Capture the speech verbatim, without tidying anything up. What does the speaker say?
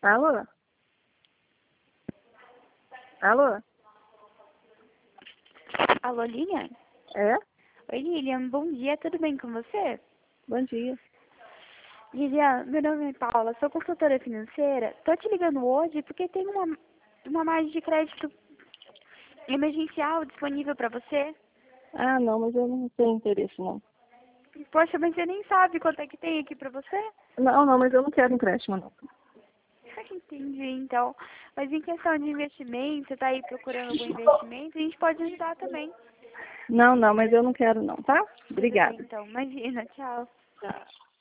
Alô? Alô? Alô, Lilian? É? Oi, Lilian, bom dia, tudo bem com você? Bom dia. Lilian, meu nome é Paula, sou consultora financeira. Tô te ligando hoje porque tem uma, uma margem de crédito emergencial disponível para você. Ah, não, mas eu não tenho interesse, não. Poxa, mas você nem sabe quanto é que tem aqui para você? Não, não, mas eu não quero empréstimo, não. Entendi, então. Mas em questão de investimento, você tá aí procurando algum investimento, a gente pode ajudar também. Não, não, mas eu não quero, não, tá? Tudo bem, Obrigada. então. Imagina, tchau. Tchau.